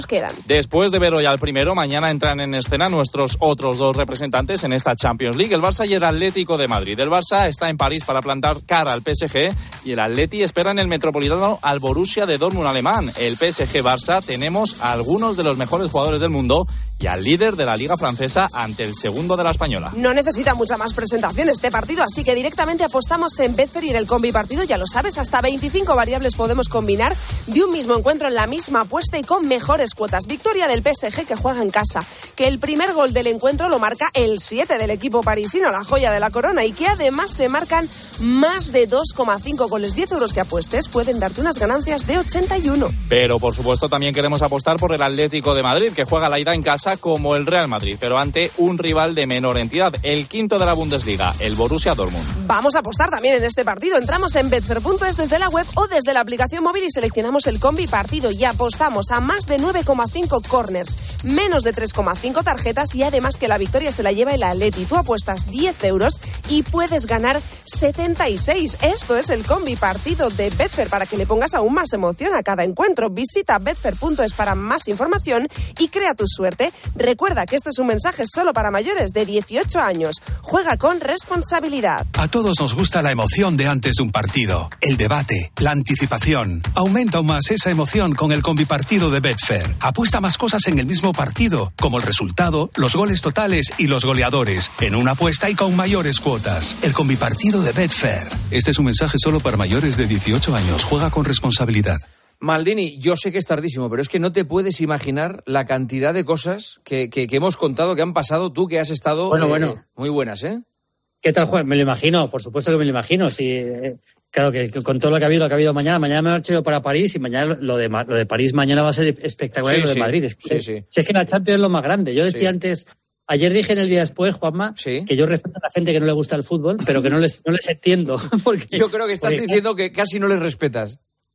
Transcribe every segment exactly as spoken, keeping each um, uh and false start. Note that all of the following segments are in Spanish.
quedan. Después de ver hoy al primero, mañana entran en escena nuestros otros dos representantes en esta Champions League, el Barça y el Atlético de Madrid. El Barça está en París para plantar cara al P S G y el Atleti espera en el Metropolitano al Borussia de Dortmund alemán. El P S G-Barça tenemos a algunos de los mejores jugadores del mundo y al líder de la Liga Francesa ante el segundo de la Española. No necesita mucha más presentación este partido, así que directamente apostamos en Betfair y en el combi partido, ya lo sabes, hasta veinticinco variables podemos combinar de un mismo encuentro en la misma apuesta y con mejores cuotas. Victoria del P S G que juega en casa, que el primer gol del encuentro lo marca el siete del equipo parisino, la joya de la corona, y que además se marcan más de dos coma cinco goles. diez euros que apuestes pueden darte unas ganancias de ochenta y uno. Pero por supuesto también queremos apostar por el Atlético de Madrid, que juega la ida en casa como el Real Madrid, pero ante un rival de menor entidad, el quinto de la Bundesliga, el Borussia Dortmund. Vamos a apostar también en este partido. Entramos en betfair punto es desde la web o desde la aplicación móvil y seleccionamos el combi partido y apostamos a más de nueve coma cinco corners, menos de tres coma cinco tarjetas y además que la victoria se la lleva el Atleti. Tú apuestas diez euros y puedes ganar setenta y seis. Esto es el combi partido de Betfair para que le pongas aún más emoción a cada encuentro. Visita betfair punto es para más información y crea tu suerte. Recuerda que este es un mensaje solo para mayores de dieciocho años. Juega con responsabilidad. A todos nos gusta la emoción de antes de un partido, el debate, la anticipación. Aumenta aún más esa emoción con el combipartido de Betfair. Apuesta más cosas en el mismo partido, como el resultado, los goles totales y los goleadores, en una apuesta y con mayores cuotas. El combipartido de Betfair. Este es un mensaje solo para mayores de dieciocho años. Juega con responsabilidad. Maldini, yo sé que es tardísimo, pero es que no te puedes imaginar la cantidad de cosas que, que, que hemos contado, que han pasado tú, que has estado bueno, eh, bueno. muy buenas, ¿eh? ¿Qué tal, Juan? Me lo imagino, por supuesto que me lo imagino. Sí, eh, claro que con todo lo que ha habido, lo que ha habido mañana, mañana me he marchado para París y mañana lo de, lo de París mañana va a ser espectacular. Sí, lo de sí, Madrid. Es que, sí, sí. Si es que la Champions es lo más grande. Yo decía sí. antes, ayer dije en el día después, Juanma, sí. que yo respeto a la gente que no le gusta el fútbol, pero que no les, no les entiendo. Porque, yo creo que estás porque, diciendo que casi no les respetas.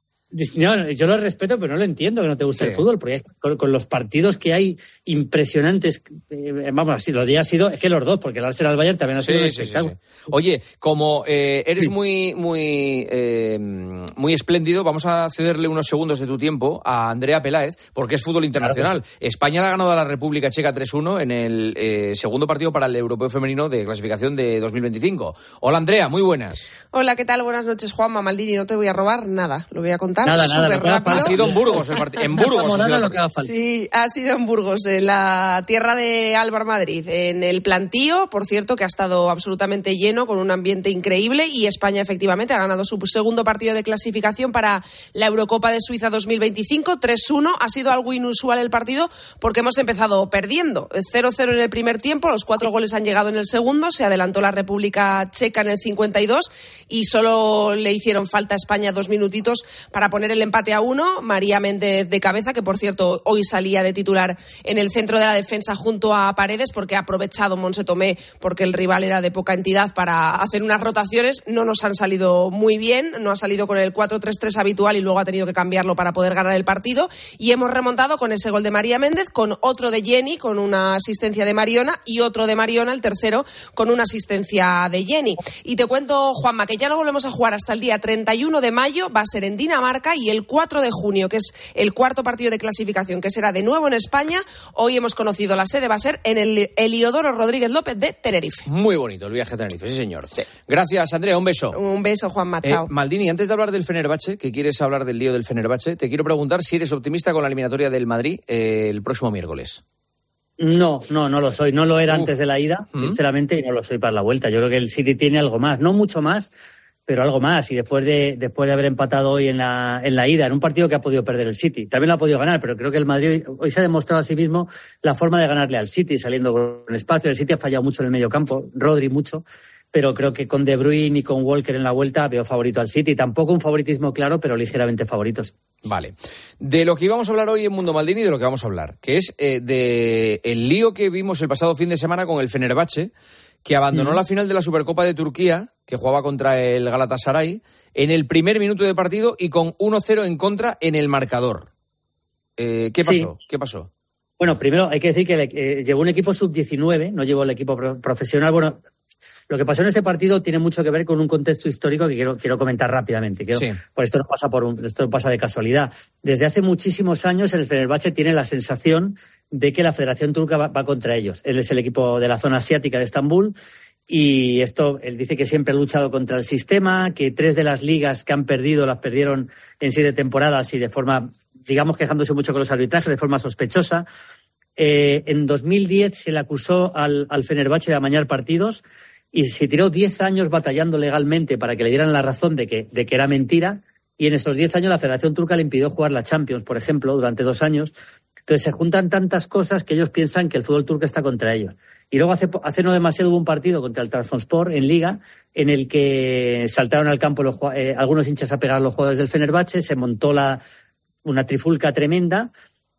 No, yo lo respeto, pero no lo entiendo que no te guste sí. el fútbol, porque con, con los partidos que hay impresionantes, eh, vamos, así, lo de ha sido, es que los dos, porque el Arsenal al Bayern también ha sido sí, un espectáculo. Sí, sí, sí. Oye, como eh, eres sí. muy muy eh, muy espléndido, vamos a cederle unos segundos de tu tiempo a Andrea Peláez, porque es fútbol internacional. Claro. España le ha ganado a la República Checa tres uno en el eh, segundo partido para el Europeo Femenino de clasificación de dos mil veinticinco. Hola, Andrea, muy buenas. Hola, ¿qué tal? Buenas noches, Juanma. Maldini, no te voy a robar nada, lo voy a contar. Nada, nada, súper rápido. Ha sido en Burgos el partido. En Burgos. Ha sido... Sí, ha sido en Burgos, en la tierra de Álvaro Madrid. En el plantío, por cierto, que ha estado absolutamente lleno, con un ambiente increíble. Y España, efectivamente, ha ganado su segundo partido de clasificación para la Eurocopa de Suiza dos mil veinticinco. tres uno. Ha sido algo inusual el partido porque hemos empezado perdiendo. cero cero en el primer tiempo. Los cuatro goles han llegado en el segundo. Se adelantó la República Checa en el cincuenta y dos. Y solo le hicieron falta a España dos minutitos para poner el empate a uno. María Méndez de cabeza, que por cierto hoy salía de titular en el centro de la defensa junto a Paredes, porque ha aprovechado Montse Tomé porque el rival era de poca entidad para hacer unas rotaciones. No nos han salido muy bien, no ha salido con el cuatro tres tres habitual y luego ha tenido que cambiarlo para poder ganar el partido, y hemos remontado con ese gol de María Méndez, con otro de Jenny, con una asistencia de Mariona, y otro de Mariona, el tercero, con una asistencia de Jenny. Y te cuento, Juanma, que ya no volvemos a jugar hasta el día treinta y uno de mayo, va a ser en Dinamarca, y el cuatro de junio, que es el cuarto partido de clasificación, que será de nuevo en España. Hoy hemos conocido la sede, va a ser en el Heliodoro Rodríguez López de Tenerife. Muy bonito el viaje a Tenerife, sí señor. Sí. Gracias, Andrea, un beso. Un beso, Juanma, chao. Eh, Maldini, antes de hablar del Fenerbahce, que quieres hablar del lío del Fenerbahce, te quiero preguntar si eres optimista con la eliminatoria del Madrid eh, el próximo miércoles. No, no, no lo soy. No lo era Uf. antes de la ida, ¿Mm? sinceramente, y no lo soy para la vuelta. Yo creo que el City tiene algo más, no mucho más, pero algo más. Y después de después de haber empatado hoy en la en la ida, en un partido que ha podido perder el City, también lo ha podido ganar, pero creo que el Madrid hoy se ha demostrado a sí mismo la forma de ganarle al City, saliendo con espacio. El City ha fallado mucho en el medio campo, Rodri mucho, pero creo que con De Bruyne y con Walker en la vuelta veo favorito al City. Tampoco un favoritismo claro, pero ligeramente favoritos. Vale. De lo que íbamos a hablar hoy en Mundo Maldini, de lo que vamos a hablar, que es eh, de el lío que vimos el pasado fin de semana con el Fenerbahce, que abandonó mm. la final de la Supercopa de Turquía, que jugaba contra el Galatasaray, en el primer minuto de partido y con uno cero en contra en el marcador. Eh, ¿Qué pasó? Sí. ¿Qué pasó? Bueno, primero hay que decir que eh, llevó un equipo sub diecinueve, no llevó el equipo pro- profesional. Bueno, Lo que pasó en este partido tiene mucho que ver con un contexto histórico que quiero, quiero comentar rápidamente. Quiero, sí. Por esto no pasa por un, esto no pasa de casualidad. Desde hace muchísimos años el Fenerbahce tiene la sensación de que la Federación Turca va, va contra ellos. Él es el equipo de la zona asiática de Estambul y esto, él dice que siempre ha luchado contra el sistema, que tres de las ligas que han perdido las perdieron en siete temporadas y de forma, digamos, quejándose mucho con los arbitrajes, de forma sospechosa. Eh, en dos mil diez se le acusó al, al Fenerbahce de amañar partidos y se tiró diez años batallando legalmente para que le dieran la razón de que, de que era mentira, y en esos diez años la Federación Turca le impidió jugar la Champions, por ejemplo, durante dos años. Entonces se juntan tantas cosas que ellos piensan que el fútbol turco está contra ellos. Y luego hace, hace no demasiado hubo un partido contra el Trabzonspor en Liga en el que saltaron al campo los, eh, algunos hinchas a pegar a los jugadores del Fenerbahce, se montó la, una trifulca tremenda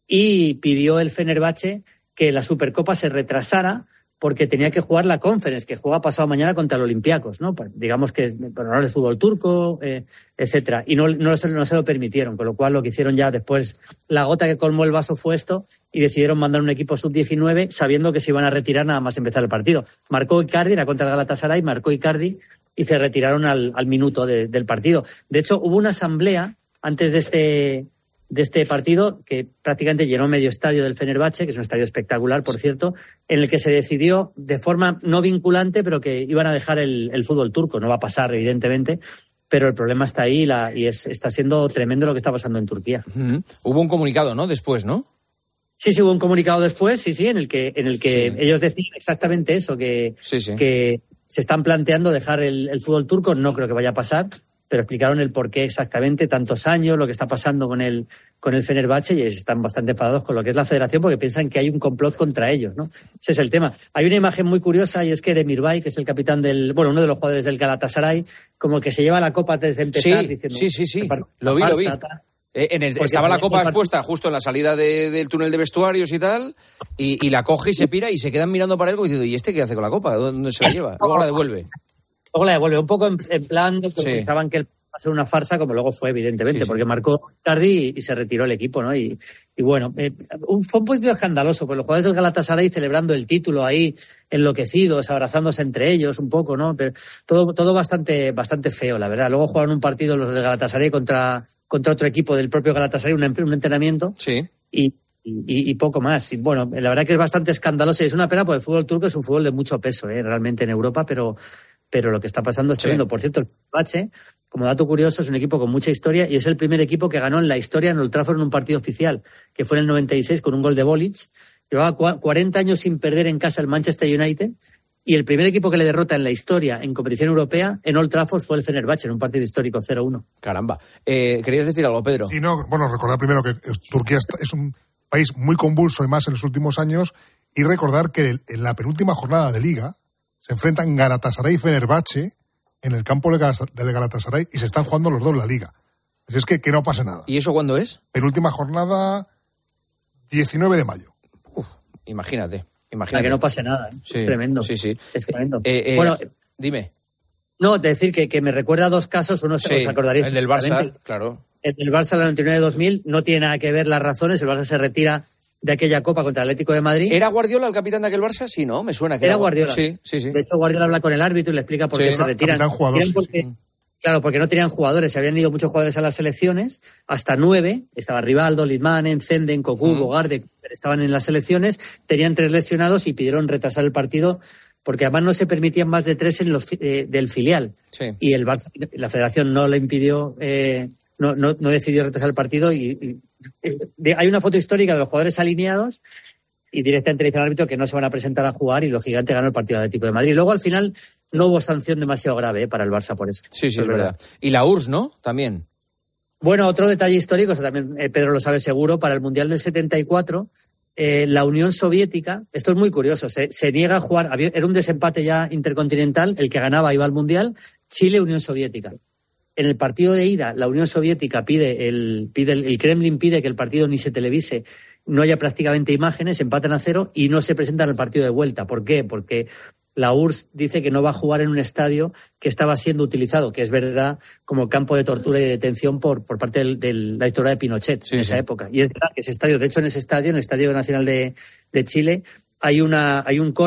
y pidió el Fenerbahce que la Supercopa se retrasara porque tenía que jugar la Conference, que juega pasado mañana contra el Olympiacos, ¿no? Pues digamos que es por honor del fútbol turco, eh, etcétera. Y no, no, se, no se lo permitieron, con lo cual lo que hicieron ya después, la gota que colmó el vaso fue esto, y decidieron mandar un equipo sub diecinueve sabiendo que se iban a retirar nada más empezar el partido. Marcó Icardi, era contra el Galatasaray, marcó Icardi y se retiraron al, al minuto de, del partido. De hecho, hubo una asamblea antes de este... de este partido que prácticamente llenó medio estadio del Fenerbahce, que es un estadio espectacular, por cierto, en el que se decidió de forma no vinculante, pero que iban a dejar el, el fútbol turco. No va a pasar, evidentemente, pero el problema está ahí y, la, y es, está siendo tremendo lo que está pasando en Turquía. Uh-huh. Hubo un comunicado, ¿no? Después, ¿no? Sí, sí, hubo un comunicado después, sí, sí, en el que, en el que sí. ellos decían exactamente eso, que, sí, sí. que se están planteando dejar el, el fútbol turco. No creo que vaya a pasar, pero explicaron el por qué exactamente, tantos años, lo que está pasando con el, con el Fenerbahce, y están bastante enfadados con lo que es la federación porque piensan que hay un complot contra ellos, ¿no? Ese es el tema. Hay una imagen muy curiosa y es que Demirbay, que es el capitán del, bueno, uno de los jugadores del Galatasaray, como que se lleva la copa antes de empezar sí, diciendo... Sí, sí, sí, lo vi, lo vi. Eh, en el, estaba la copa expuesta justo en la salida de, del túnel de vestuarios y tal, y, y la coge y se pira y se quedan mirando para él diciendo, ¿y este qué hace con la copa? ¿Dónde se la lleva? Luego la devuelve. Luego la devuelve, un poco en, en plan de que sí. pensaban que el a ser una farsa, como luego fue, evidentemente, sí, sí. porque marcó Icardi y, y se retiró el equipo, ¿no? Y, y bueno, eh, un, fue un poquito escandaloso, pues los jugadores del Galatasaray celebrando el título ahí, enloquecidos, abrazándose entre ellos un poco, ¿no? Pero todo, todo bastante, bastante feo, la verdad. Luego jugaron un partido los del Galatasaray contra, contra otro equipo del propio Galatasaray, un, un entrenamiento, sí. y, y, y poco más. Y bueno, la verdad que es bastante escandaloso y es una pena porque el fútbol turco es un fútbol de mucho peso, ¿eh? Realmente en Europa, pero, pero lo que está pasando es tremendo. Sí. Por cierto, el Fenerbahce, como dato curioso, es un equipo con mucha historia y es el primer equipo que ganó en la historia en Old Trafford en un partido oficial, que fue en el noventa y seis con un gol de Bolic. Llevaba cuarenta años sin perder en casa el Manchester United y el primer equipo que le derrota en la historia en competición europea en Old Trafford fue el Fenerbahce en un partido histórico cero uno. Caramba. Eh, ¿Querías decir algo, Pedro? Sí, no, bueno, recordar primero que Turquía es un país muy convulso y más en los últimos años, y recordar que en la penúltima jornada de Liga se enfrentan Galatasaray y Fenerbahce en el campo del Galatasaray y se están jugando los dos la Liga. Así es que que no pase nada. ¿Y eso cuándo es? Penúltima jornada, diecinueve de mayo. Uf, imagínate, imagínate. Para que no pase nada, ¿eh? Sí, es tremendo. Sí, sí. Es tremendo. Eh, eh, bueno, dime. No, decir que, que me recuerda a dos casos, uno sí, os acordaréis. El del Barça, claro. El del Barça del noventa y nueve dos mil no tiene nada que ver las razones, el Barça se retira de aquella Copa contra el Atlético de Madrid. ¿Era Guardiola el capitán de aquel Barça? Sí, ¿no? Me suena que era. Era Guardiola. Sí, sí, sí. De hecho, Guardiola habla con el árbitro y le explica por sí, qué se retiran. Jugador, sí, porque, sí. Claro, porque no tenían jugadores, se habían ido muchos jugadores a las selecciones, hasta nueve, estaba Rivaldo, Litmanen, Zenden, Cocu, mm. Bogarde, estaban en las selecciones, tenían tres lesionados y pidieron retrasar el partido porque además no se permitían más de tres en los eh, del filial. Sí. Y el Barça, la federación no le impidió, eh, no, no, no decidió retrasar el partido y, y de, hay una foto histórica de los jugadores alineados y directamente le dice al árbitro que no se van a presentar a jugar y los gigantes ganó el partido del Atlético de Madrid. Luego al final no hubo sanción demasiado grave ¿eh? para el Barça por eso. Sí, sí, es, es verdad. verdad. Y la U R S S, ¿no? También. Bueno, otro detalle histórico, eso también eh, Pedro lo sabe seguro, para el Mundial del setenta y cuatro, eh, la Unión Soviética, esto es muy curioso, se, se niega a jugar, había, era un desempate ya intercontinental, el que ganaba iba al Mundial, Chile-Unión Soviética. En el partido de ida, la Unión Soviética pide, el, pide el, el Kremlin pide que el partido ni se televise, no haya prácticamente imágenes, empatan a cero y no se presentan al partido de vuelta. ¿Por qué? Porque la U R S S dice que no va a jugar en un estadio que estaba siendo utilizado, que es verdad, como campo de tortura y de detención por, por parte de del, la dictadura de Pinochet sí, en esa sí. época. Y es verdad que ese estadio, de hecho en ese estadio, en el Estadio Nacional de, de Chile, hay una hay un córner,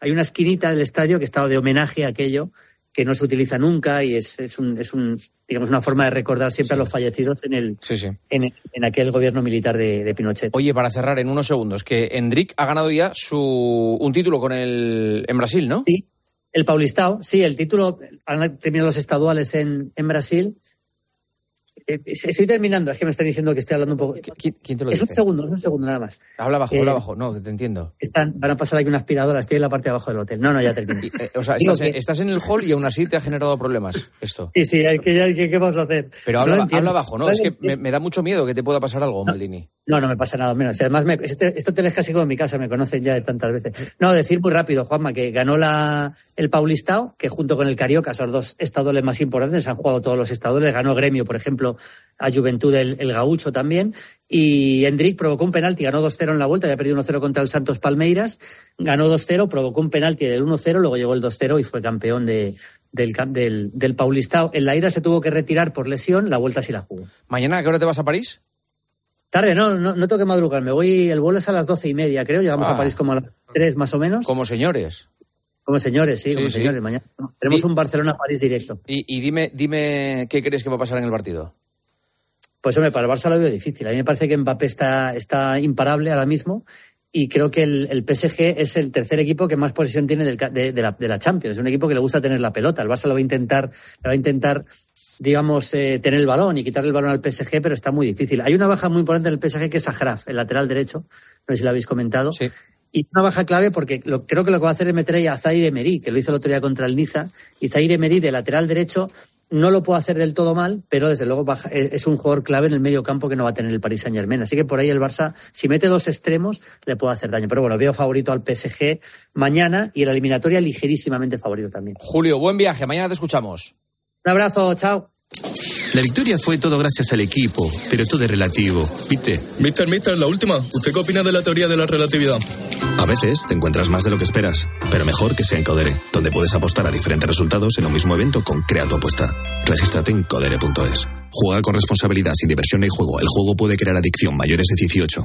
hay una esquinita del estadio que está de homenaje a aquello que no se utiliza nunca y es, es, un, es un, digamos, una forma de recordar siempre sí. a los fallecidos en el sí, sí. En, en aquel gobierno militar de, de Pinochet. Oye, para cerrar en unos segundos, que Endrick ha ganado ya su un título con el en Brasil, ¿no? Sí, el Paulistao, sí, el título, han terminado los estaduales en, en Brasil. Eh, estoy terminando, es que me está diciendo que estoy hablando un poco. ¿Quién, quién te lo dice? Es un segundo, es un segundo nada más. Habla bajo, eh, habla bajo, no, te entiendo. Están, van a pasar aquí una aspiradora, estoy en la parte de abajo del hotel. No, no, ya termino. Y, eh, o sea, estás, que... estás en el hall y aún así te ha generado problemas esto. Sí, sí, hay que, hay que, ¿qué vamos a hacer? Pero habla, no habla bajo, ¿no? Es que me, me da mucho miedo que te pueda pasar algo, no, Maldini. No, no me pasa nada menos. Además, me, este, este hotel es casi como mi casa, me conocen ya de tantas veces. No, decir muy rápido, Juanma, que ganó la, el Paulistao, que junto con el Carioca son los dos estaduales más importantes, han jugado todos los estaduales, ganó Gremio, por ejemplo, a Juventud el, el Gaucho también, y Endrick provocó un penalti, ganó dos cero en la vuelta, había perdido uno cero contra el Santos Palmeiras, ganó dos cero, provocó un penalti del uno cero, luego llegó el dos cero y fue campeón de, del, del, del Paulistao. En la ida se tuvo que retirar por lesión, la vuelta sí la jugó. ¿Mañana a qué hora te vas a París? Tarde, no, no, no tengo que madrugar, me voy, el vuelo es a las doce y media, creo, llegamos ah. a París como a las tres más o menos. Como señores. Como señores, sí, sí como sí. señores, mañana. Tenemos Di- un Barcelona-París directo. Y, y dime, dime, ¿qué crees que va a pasar en el partido? Pues hombre, para el Barça lo veo difícil. A mí me parece que Mbappé está, está imparable ahora mismo y creo que el, el P S G es el tercer equipo que más posesión tiene del, de, de, la, de la Champions. Es un equipo que le gusta tener la pelota. El Barça lo va a intentar, lo va a intentar digamos, eh, tener el balón y quitarle el balón al P S G, pero está muy difícil. Hay una baja muy importante en el P S G que es Achraf, el lateral derecho, no sé si lo habéis comentado. Sí. Y una baja clave porque lo, creo que lo que va a hacer es meter ahí a Zaire Emery, que lo hizo el otro día contra el Niza, y Zaire Emery de lateral derecho no lo puede hacer del todo mal, pero desde luego baja, es un jugador clave en el medio campo que no va a tener el Paris Saint-Germain. Así que por ahí el Barça, si mete dos extremos, le puede hacer daño. Pero bueno, veo favorito al P S G mañana y en la eliminatoria ligerísimamente favorito también. Julio, buen viaje. Mañana te escuchamos. Un abrazo, chao. La victoria fue todo gracias al equipo, pero todo es relativo, ¿viste? Mister, mister, la última. ¿Usted qué opina de la teoría de la relatividad? A veces te encuentras más de lo que esperas, pero mejor que sea en Codere, donde puedes apostar a diferentes resultados en un mismo evento con Crea tu apuesta. Regístrate en codere punto es. Juega con responsabilidad, sin diversión ni juego. El juego puede crear adicción. Mayores de dieciocho.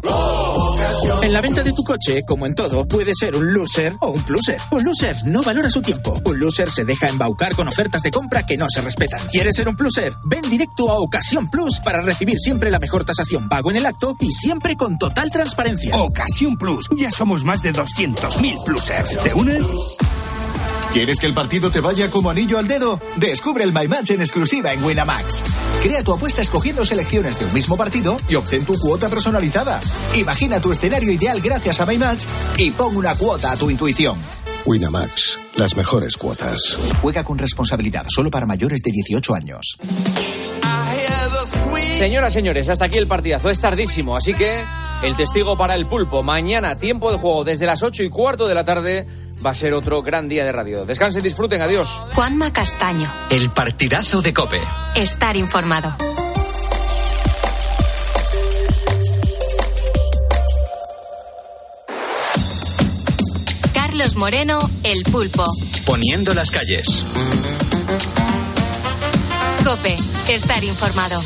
En la venta de tu coche, como en todo, puede ser un loser o un pluser. Un loser no valora su tiempo. Un loser se deja embaucar con ofertas de compra que no se respetan. ¿Quieres ser un pluser? Ven directo a Ocasión Plus para recibir siempre la mejor tasación pago en el acto y siempre con total transparencia. Ocasión Plus. Ya somos más de doscientos mil plusers. ¿Te unes? ¿Quieres que el partido te vaya como anillo al dedo? Descubre el My Match en exclusiva en Winamax. Crea tu apuesta escogiendo selecciones de un mismo partido y obtén tu cuota personalizada. Imagina tu escenario ideal gracias a My Match y pon una cuota a tu intuición. Winamax, las mejores cuotas. Juega con responsabilidad, solo para mayores de dieciocho años. Señoras, señores, hasta aquí el partidazo. Es tardísimo, así que el testigo para el pulpo. Mañana, tiempo de juego desde las ocho y cuarto de la tarde. Va a ser otro gran día de radio. Descansen, disfruten, adiós. Juanma Castaño. El partidazo de COPE. Estar informado. Carlos Moreno, el pulpo. Poniendo las calles. COPE. Estar informado.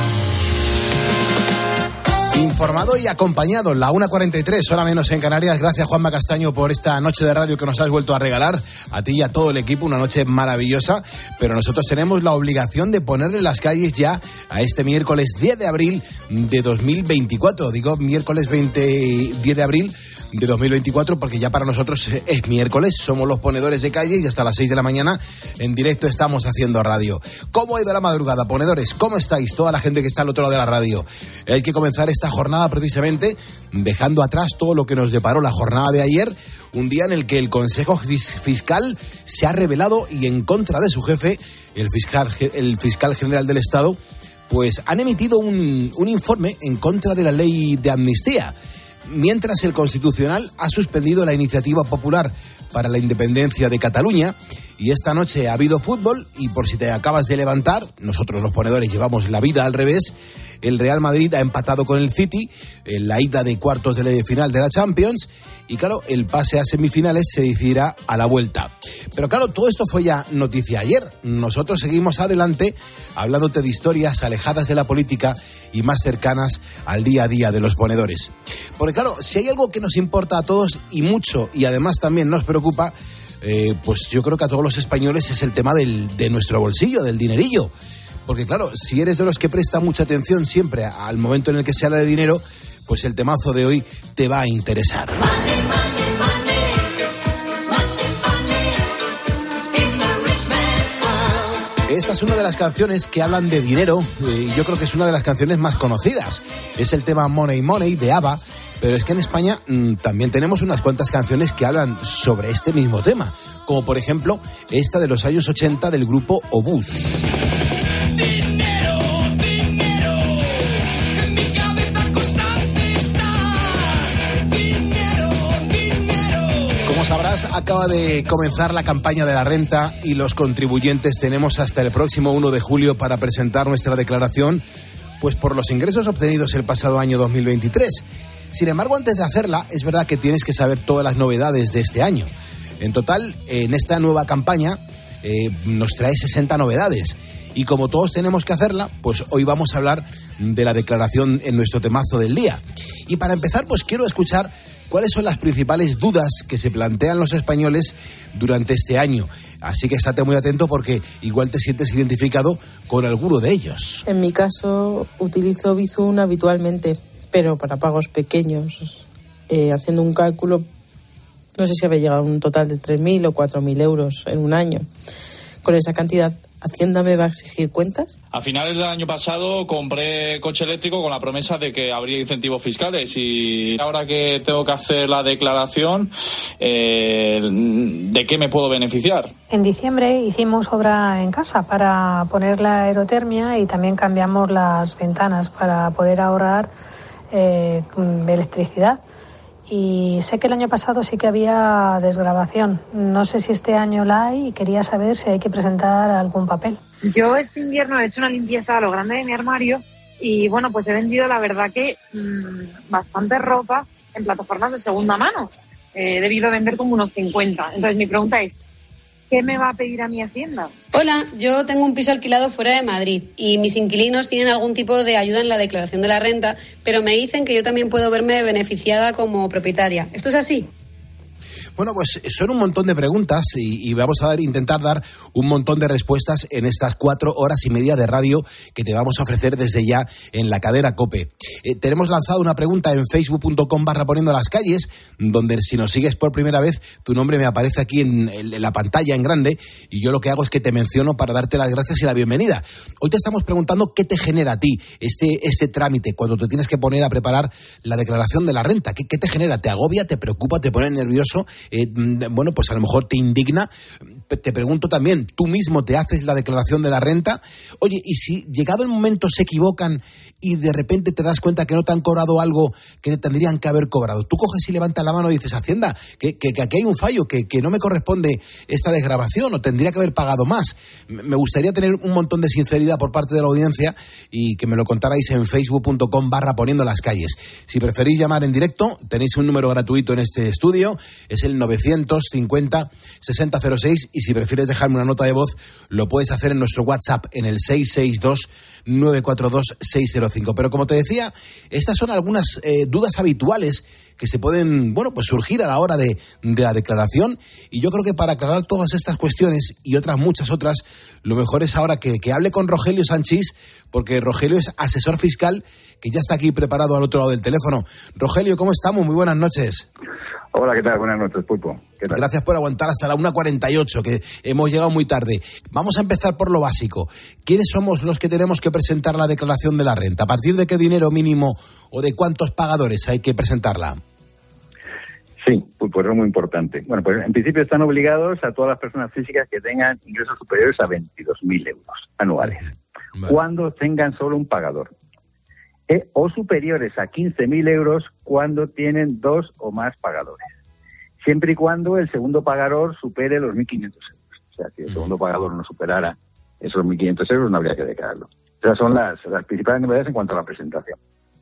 Informado y acompañado, la una cuarenta y tres, hora menos en Canarias. Gracias, Juanma Castaño, por esta noche de radio que nos has vuelto a regalar, a ti y a todo el equipo, una noche maravillosa, pero nosotros tenemos la obligación de ponerle las calles ya a este miércoles diez de abril de dos mil veinticuatro. Digo miércoles veinte, diez de abril de dos mil veinticuatro porque ya para nosotros es miércoles, somos los ponedores de calle y hasta las seis de la mañana en directo estamos haciendo radio. ¿Cómo ha ido la madrugada, ponedores? ¿Cómo estáis? Toda la gente que está al otro lado de la radio. Hay que comenzar esta jornada precisamente dejando atrás todo lo que nos deparó la jornada de ayer, un día en el que el Consejo Fiscal se ha rebelado y en contra de su jefe, el fiscal, el fiscal general del Estado, pues han emitido un, un informe en contra de la ley de amnistía. Mientras el Constitucional ha suspendido la iniciativa popular para la independencia de Cataluña y esta noche ha habido fútbol y por si te acabas de levantar, nosotros los ponedores llevamos la vida al revés, el Real Madrid ha empatado con el City en la ida de cuartos de la final de la Champions y claro, el pase a semifinales se decidirá a la vuelta. Pero claro, todo esto fue ya noticia ayer. Nosotros seguimos adelante hablándote de historias alejadas de la política y más cercanas al día a día de los ponedores. Porque claro, si hay algo que nos importa a todos y mucho, y además también nos preocupa, eh, pues yo creo que a todos los españoles es el tema del, de nuestro bolsillo, del dinerillo. Porque claro, si eres de los que presta mucha atención siempre al momento en el que se habla de dinero, pues el temazo de hoy te va a interesar. Money, money, money. Esta es una de las canciones que hablan de dinero, y yo creo que es una de las canciones más conocidas. Es el tema Money Money de ABBA, pero es que en España mmm, también tenemos unas cuantas canciones que hablan sobre este mismo tema, como por ejemplo esta de los años ochenta del grupo Obús. Sabrás, acaba de comenzar la campaña de la renta y los contribuyentes tenemos hasta el próximo uno de julio para presentar nuestra declaración, pues por los ingresos obtenidos el pasado año dos mil veintitrés. Sin embargo, antes de hacerla, es verdad que tienes que saber todas las novedades de este año. En total, en esta nueva campaña eh, nos trae sesenta novedades. Y como todos tenemos que hacerla, pues hoy vamos a hablar de la declaración en nuestro temazo del día. Y para empezar, pues quiero escuchar cuáles son las principales dudas que se plantean los españoles durante este año. Así que estate muy atento porque igual te sientes identificado con alguno de ellos. En mi caso, utilizo Bizum habitualmente, pero para pagos pequeños. Eh, haciendo un cálculo, no sé si había llegado a un total de tres mil o cuatro mil euros en un año. Con esa cantidad, ¿Hacienda me va a exigir cuentas? A finales del año pasado compré coche eléctrico con la promesa de que habría incentivos fiscales y ahora que tengo que hacer la declaración, eh, ¿de qué me puedo beneficiar? En diciembre hicimos obra en casa para poner la aerotermia y también cambiamos las ventanas para poder ahorrar eh, electricidad. Y sé que el año pasado sí que había desgravación. No sé si este año la hay y quería saber si hay que presentar algún papel. Yo este invierno he hecho una limpieza a lo grande de mi armario y bueno, pues he vendido la verdad que mmm, bastante ropa en plataformas de segunda mano. Eh, he debido vender como unos cincuenta. Entonces mi pregunta es, ¿qué me va a pedir a mi Hacienda? Hola, yo tengo un piso alquilado fuera de Madrid y mis inquilinos tienen algún tipo de ayuda en la declaración de la renta, pero me dicen que yo también puedo verme beneficiada como propietaria. ¿Esto es así? Bueno, pues son un montón de preguntas y, y vamos a dar, intentar dar un montón de respuestas en estas cuatro horas y media de radio que te vamos a ofrecer desde ya en la cadena COPE. Eh, tenemos lanzado una pregunta en facebook punto com barra poniendo las calles, donde si nos sigues por primera vez, tu nombre me aparece aquí en, en la pantalla en grande y yo lo que hago es que te menciono para darte las gracias y la bienvenida. Hoy te estamos preguntando qué te genera a ti este, este trámite cuando te tienes que poner a preparar la declaración de la renta. ¿Qué, qué te genera? ¿Te agobia? ¿Te preocupa? ¿Te pone nervioso? Eh, bueno, pues a lo mejor te indigna. Te pregunto también, ¿tú mismo te haces la declaración de la renta? Oye, y si llegado el momento se equivocan y de repente te das cuenta que no te han cobrado algo que te tendrían que haber cobrado, tú coges y levantas la mano y dices, Hacienda, que, que, que aquí hay un fallo, que, que no me corresponde esta desgravación o tendría que haber pagado más. Me gustaría tener un montón de sinceridad por parte de la audiencia y que me lo contarais en facebook punto com barra poniendo las calles. Si preferís llamar en directo, tenéis un número gratuito en este estudio, es el novecientos cincuenta sesenta cero seis, y si prefieres dejarme una nota de voz, lo puedes hacer en nuestro WhatsApp en el seis seis dos nueve cuatro dos seis cero cinco. Pero como te decía, estas son algunas eh, dudas habituales que se pueden, bueno, pues surgir a la hora de, de la declaración, y yo creo que para aclarar todas estas cuestiones y otras muchas otras, lo mejor es ahora que, que hable con Rogelio Sanchís, porque Rogelio es asesor fiscal que ya está aquí preparado al otro lado del teléfono. Rogelio, ¿cómo estamos? Muy buenas noches. Hola, ¿qué tal? Buenas noches, Pulpo. ¿Qué tal? Gracias por aguantar hasta la una cuarenta y ocho, que hemos llegado muy tarde. Vamos a empezar por lo básico. ¿Quiénes somos los que tenemos que presentar la declaración de la renta? ¿A partir de qué dinero mínimo o de cuántos pagadores hay que presentarla? Sí, Pulpo, eso es muy importante. Bueno, pues en principio están obligados a todas las personas físicas que tengan ingresos superiores a veintidós mil euros anuales, vale, cuando tengan solo un pagador. Eh, o superiores a quince mil euros cuando tienen dos o más pagadores, siempre y cuando el segundo pagador supere los mil quinientos euros. O sea, si el segundo pagador no superara esos mil quinientos euros, no habría que declararlo. Esas son las, las principales novedades en cuanto a la presentación.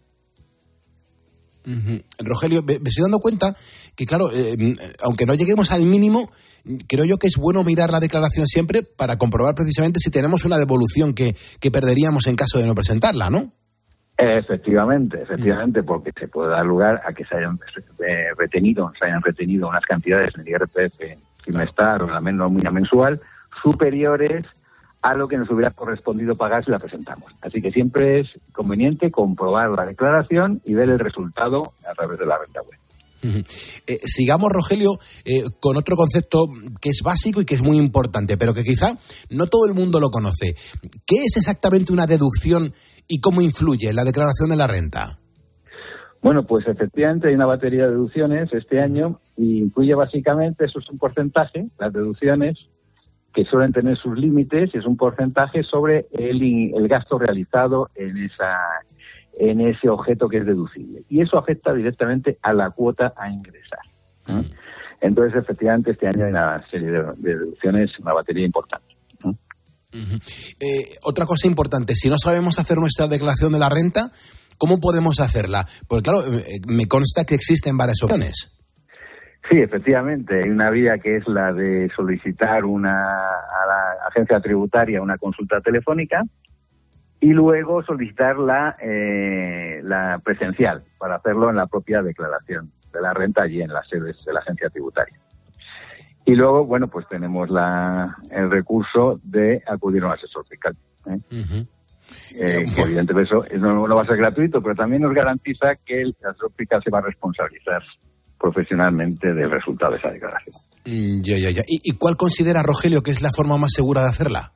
Uh-huh. Rogelio, me, me estoy dando cuenta que, claro, eh, aunque no lleguemos al mínimo, creo yo que es bueno mirar la declaración siempre para comprobar precisamente si tenemos una devolución que, que perderíamos en caso de no presentarla, ¿no? Efectivamente, efectivamente, porque se puede dar lugar a que se hayan eh, retenido, se hayan retenido unas cantidades en el I R P F trimestral o en la nómina mensual superiores a lo que nos hubiera correspondido pagar si la presentamos. Así que siempre es conveniente comprobar la declaración y ver el resultado a través de la renta web. Eh, sigamos, Rogelio, eh, con otro concepto que es básico y que es muy importante, pero que quizá no todo el mundo lo conoce. ¿Qué es exactamente una deducción y cómo influye en la declaración de la renta? Bueno, pues efectivamente hay una batería de deducciones este año y incluye básicamente, eso es un porcentaje, las deducciones que suelen tener sus límites, y es un porcentaje sobre el, el gasto realizado en esa en ese objeto que es deducible. Y eso afecta directamente a la cuota a ingresar. ¿eh? Entonces, efectivamente, este año hay una serie de, de deducciones, una batería importante. ¿eh? Uh-huh. Eh, otra cosa importante, si no sabemos hacer nuestra declaración de la renta, ¿cómo podemos hacerla? Porque, claro, eh, me consta que existen varias opciones. Sí, efectivamente, hay una vía que es la de solicitar una a la agencia tributaria una consulta telefónica y luego solicitar la, eh, la presencial para hacerlo en la propia declaración de la renta allí en las sedes de la agencia tributaria. Y luego, bueno, pues tenemos la, el recurso de acudir a un asesor fiscal. ¿eh? Uh-huh. Eh, que evidentemente eso no, no va a ser gratuito, pero también nos garantiza que el asesor fiscal se va a responsabilizar profesionalmente del resultado de esa declaración. Mm, ya, ya, ya. ¿Y, ¿Y cuál considera, Rogelio, que es la forma más segura de hacerla?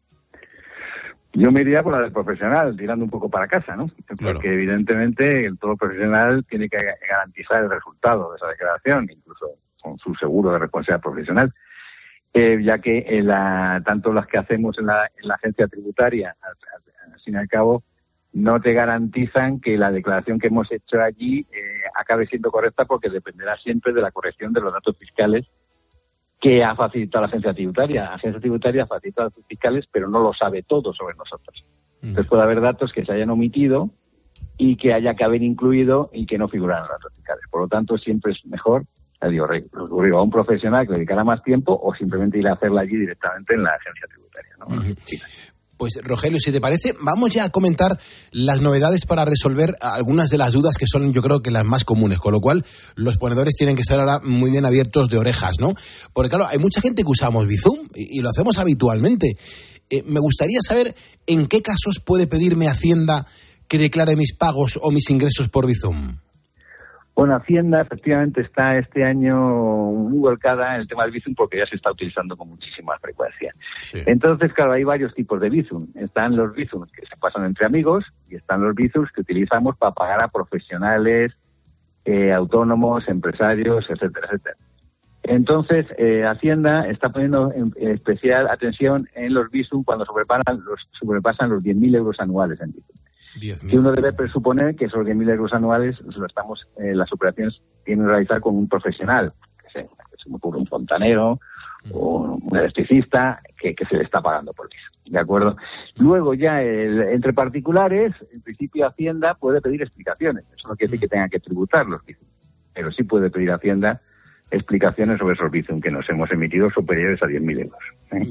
Yo me iría por la del profesional, tirando un poco para casa, ¿no? Claro. Porque evidentemente todo profesional tiene que garantizar el resultado de esa declaración, incluso con su seguro de responsabilidad profesional, eh, ya que en la, tanto las que hacemos en la, en la agencia tributaria, al, al, al fin y al cabo, no te garantizan que la declaración que hemos hecho allí eh, acabe siendo correcta, porque dependerá siempre de la corrección de los datos fiscales que ha facilitado la agencia tributaria. La agencia tributaria facilita datos fiscales, pero no lo sabe todo sobre nosotros. Entonces puede haber datos que se hayan omitido y que haya que haber incluido y que no figuran en los datos fiscales. Por lo tanto, siempre es mejor, digo, recurrir a un profesional que le dedicara más tiempo o simplemente ir a hacerla allí directamente en la agencia tributaria, ¿no? Uh-huh. Sí. Pues, Rogelio, si te parece, vamos ya a comentar las novedades para resolver algunas de las dudas que son, yo creo, que las más comunes, con lo cual los ponedores tienen que estar ahora muy bien abiertos de orejas, ¿no? Porque, claro, hay mucha gente que usamos Bizum y, y lo hacemos habitualmente. Eh, me gustaría saber en qué casos puede pedirme Hacienda que declare mis pagos o mis ingresos por Bizum. Bueno, Hacienda efectivamente está este año muy volcada en el tema del Bizum porque ya se está utilizando con muchísima frecuencia. Sí. Entonces, claro, hay varios tipos de Bizum. Están los Bizum que se pasan entre amigos y están los Bizum que utilizamos para pagar a profesionales, eh, autónomos, empresarios, etcétera, etcétera. Entonces, eh, Hacienda está poniendo en, en especial atención en los Bizum cuando sobrepasan los, sobrepasan los diez mil euros anuales en Bizum. Y uno debe presuponer que esos diez mil euros anuales lo estamos, eh, las operaciones tienen que realizar con un profesional, que sea, que sea un fontanero o un electricista, que, que se le está pagando por eso. ¿De acuerdo? Luego ya el, entre particulares, en principio Hacienda puede pedir explicaciones. Eso no quiere decir que tenga que tributar los Bizum, pero sí puede pedir Hacienda explicaciones sobre esos Bizum que nos hemos emitido superiores a diez mil euros. ¿eh?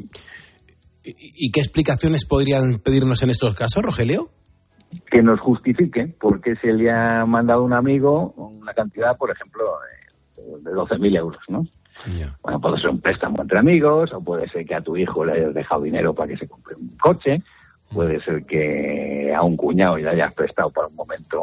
¿Y, ¿Y qué explicaciones podrían pedirnos en estos casos, Rogelio? Que nos justifique por qué se le ha mandado a un amigo una cantidad, por ejemplo, de doce mil euros, ¿no? Yeah. Bueno, puede ser un préstamo entre amigos, o puede ser que a tu hijo le hayas dejado dinero para que se compre un coche, puede ser que a un cuñado le hayas prestado para un momento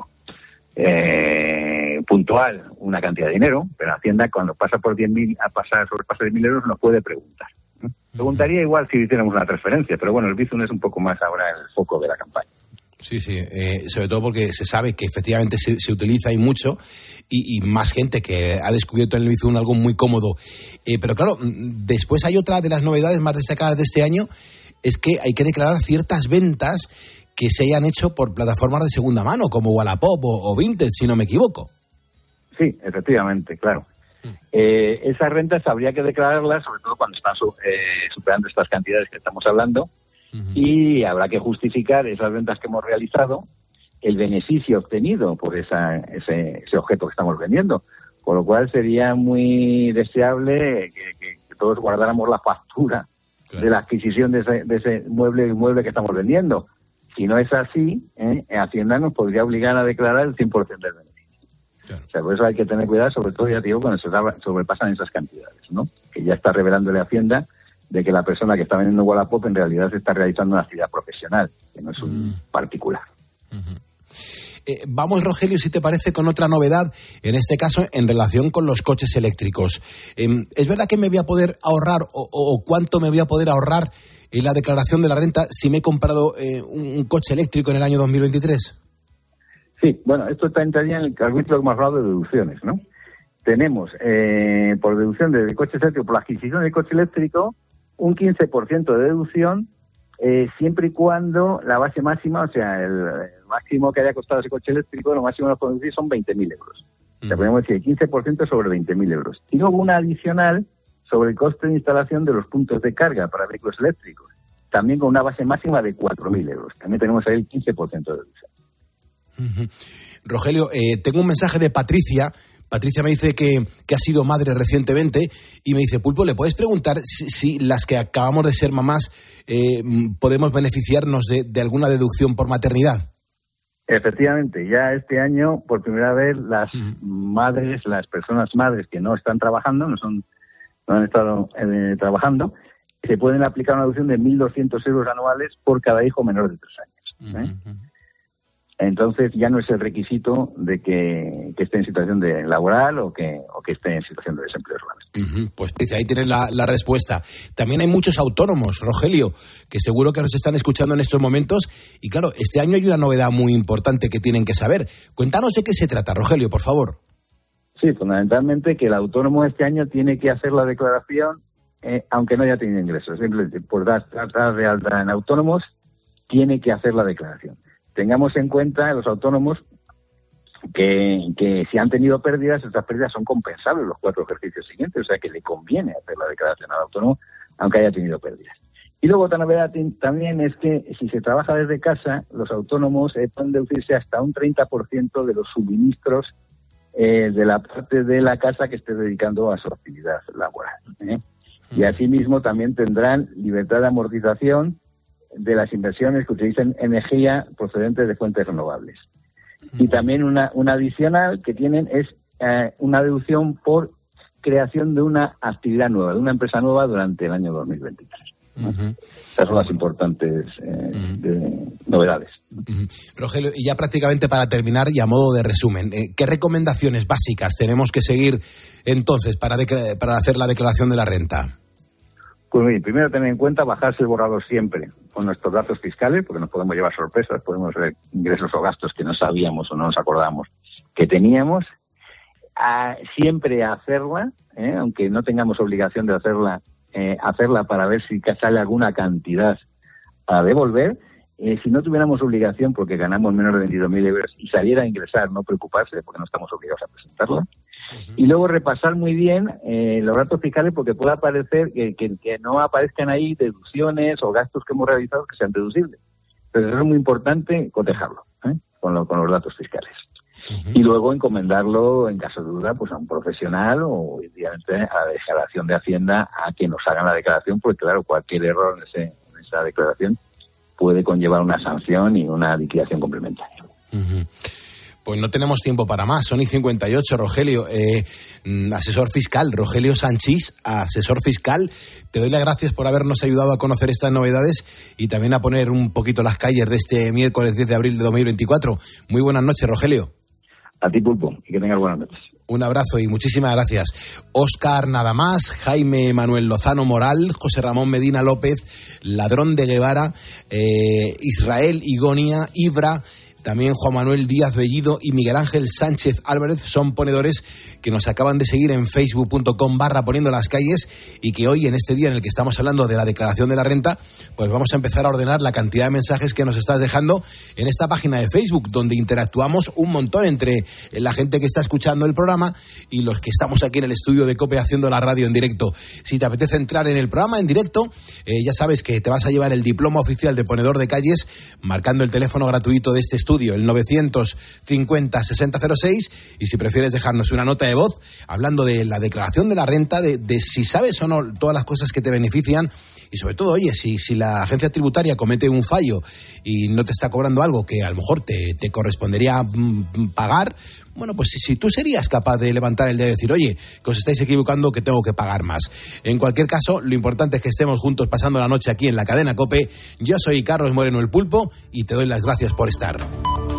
eh, puntual una cantidad de dinero, pero Hacienda cuando pasa por diez mil, a pasar sobrepasa diez mil euros, no puede preguntar. ¿no? Preguntaría igual si hiciéramos una transferencia, pero bueno, el Bizum es un poco más ahora el foco de la campaña. Sí, sí, eh, sobre todo porque se sabe que efectivamente se, se utiliza y mucho y, y más gente que ha descubierto en el Bizum algo muy cómodo. Eh, pero claro, después hay otra de las novedades más destacadas de este año, es que hay que declarar ciertas ventas que se hayan hecho por plataformas de segunda mano, como Wallapop o, o Vinted, si no me equivoco. Sí, efectivamente, claro. Eh, esas rentas habría que declararlas, sobre todo cuando están eh, superando estas cantidades que estamos hablando, y habrá que justificar esas ventas que hemos realizado, el beneficio obtenido por esa, ese, ese objeto que estamos vendiendo. Con lo cual sería muy deseable que, que, que todos guardáramos la factura claro. de la adquisición de ese, de ese mueble, mueble que estamos vendiendo. Si no es así, ¿eh? Hacienda nos podría obligar a declarar el cien por ciento del beneficio. Claro. O sea, por eso hay que tener cuidado, sobre todo, ya te digo, cuando se sobrepasan esas cantidades, ¿no? Que ya está revelándole a Hacienda de que la persona que está vendiendo Wallapop en realidad está realizando una actividad profesional, que no es un mm. particular. Uh-huh. Eh, vamos, Rogelio, si te parece, con otra novedad, en este caso en relación con los coches eléctricos. Eh, ¿Es verdad que me voy a poder ahorrar o, o cuánto me voy a poder ahorrar en la declaración de la renta si me he comprado eh, un, un coche eléctrico en el año dos mil veintitrés? Sí, bueno, esto está entraría en el capítulo que hemos hablado de deducciones, ¿no? Tenemos, eh, por deducción de coches eléctricos, por la adquisición del coche eléctrico, un quince por ciento de deducción, eh, siempre y cuando la base máxima, o sea, el, el máximo que haya costado ese coche eléctrico, lo máximo que nos podemos decir son veinte mil euros. Uh-huh. O sea, podemos decir quince por ciento sobre veinte mil euros. Y luego una adicional sobre el coste de instalación de los puntos de carga para vehículos eléctricos, también con una base máxima de cuatro mil euros. También tenemos ahí el quince por ciento de deducción. Uh-huh. Rogelio, eh, tengo un mensaje de Patricia. Patricia me dice que, que ha sido madre recientemente y me dice, Pulpo, ¿le puedes preguntar si, si las que acabamos de ser mamás eh, podemos beneficiarnos de, de alguna deducción por maternidad? Efectivamente, ya este año, por primera vez, las uh-huh. madres, las personas madres que no están trabajando, no son no han estado eh, trabajando, se pueden aplicar una deducción de mil doscientos euros anuales por cada hijo menor de tres años. ¿eh? Uh-huh. Entonces ya no es el requisito de que, que esté en situación de laboral o que, o que esté en situación de desempleo rural. Uh-huh. Pues ahí tienes la, la respuesta. También hay muchos autónomos, Rogelio, que seguro que nos están escuchando en estos momentos. Y claro, este año hay una novedad muy importante que tienen que saber. Cuéntanos de qué se trata, Rogelio, por favor. Sí, fundamentalmente que el autónomo este año tiene que hacer la declaración eh, aunque no haya tenido ingresos. Simplemente por dar, dar de alta en autónomos tiene que hacer la declaración. Tengamos en cuenta los autónomos que, que si han tenido pérdidas, estas pérdidas son compensables los cuatro ejercicios siguientes, o sea que le conviene hacer la declaración al autónomo aunque haya tenido pérdidas. Y luego otra novedad también es que si se trabaja desde casa, los autónomos eh, pueden deducirse hasta un treinta por ciento de los suministros eh, de la parte de la casa que esté dedicando a su actividad laboral. ¿eh? Y asimismo también tendrán libertad de amortización de las inversiones que utilicen energía procedente de fuentes renovables. Y también una, una adicional que tienen es eh, una deducción por creación de una actividad nueva, de una empresa nueva durante el año dos mil veintitrés. ¿no? Uh-huh. Estas son las importantes eh, uh-huh. de, novedades. Uh-huh. Rogelio, y ya prácticamente para terminar y a modo de resumen, eh, ¿qué recomendaciones básicas tenemos que seguir entonces para, de, para hacer la declaración de la renta? Pues bien, primero tener en cuenta bajarse el borrador siempre con nuestros datos fiscales, porque nos podemos llevar sorpresas, podemos ver ingresos o gastos que no sabíamos o no nos acordábamos que teníamos. A, siempre hacerla, ¿eh? aunque no tengamos obligación de hacerla, eh, hacerla para ver si sale alguna cantidad a devolver. Eh, si no tuviéramos obligación porque ganamos menos de veintidós mil euros y saliera a ingresar, no preocuparse porque no estamos obligados a presentarla. Uh-huh. Y luego repasar muy bien eh, los datos fiscales porque puede aparecer que, que, que no aparezcan ahí deducciones o gastos que hemos realizado que sean deducibles. Entonces eso es muy importante cotejarlo ¿eh? con, lo, con los datos fiscales. Uh-huh. Y luego encomendarlo, en caso de duda, pues a un profesional o, obviamente, a la declaración de Hacienda a que nos hagan la declaración, porque, claro, cualquier error en, ese, en esa declaración puede conllevar una sanción y una liquidación complementaria. Uh-huh. Pues no tenemos tiempo para más, son y cincuenta y ocho, Rogelio. Eh, asesor fiscal, Rogelio Sanchís, asesor fiscal, te doy las gracias por habernos ayudado a conocer estas novedades y también a poner un poquito las calles de este miércoles diez de abril de dos mil veinticuatro. Muy buenas noches, Rogelio. A ti, Pulpo, y que tengas buenas noches. Un abrazo y muchísimas gracias. Óscar Nada Más, Jaime Manuel Lozano Moral, José Ramón Medina López, Ladrón de Guevara, eh, Israel Igonia, Ibra, también Juan Manuel Díaz Bellido y Miguel Ángel Sánchez Álvarez son ponedores que nos acaban de seguir en facebook punto com barra poniendo las calles y que hoy, en este día en el que estamos hablando de la declaración de la renta, pues vamos a empezar a ordenar la cantidad de mensajes que nos estás dejando en esta página de Facebook, donde interactuamos un montón entre la gente que está escuchando el programa y los que estamos aquí en el estudio de COPE haciendo la radio en directo. Si te apetece entrar en el programa en directo, eh, ya sabes que te vas a llevar el diploma oficial de ponedor de calles marcando el teléfono gratuito de este estudio, el novecientos cincuenta sesenta cero seis, y si prefieres dejarnos una nota de voz hablando de la declaración de la renta, de, de si sabes o no todas las cosas que te benefician y sobre todo, oye, si, si la agencia tributaria comete un fallo y no te está cobrando algo que a lo mejor te, te correspondería mm, pagar, bueno, pues si, si tú serías capaz de levantar el dedo y decir, oye, que os estáis equivocando, que tengo que pagar más. En cualquier caso, lo importante es que estemos juntos pasando la noche aquí en la cadena COPE. Yo soy Carlos Moreno el Pulpo y te doy las gracias por estar.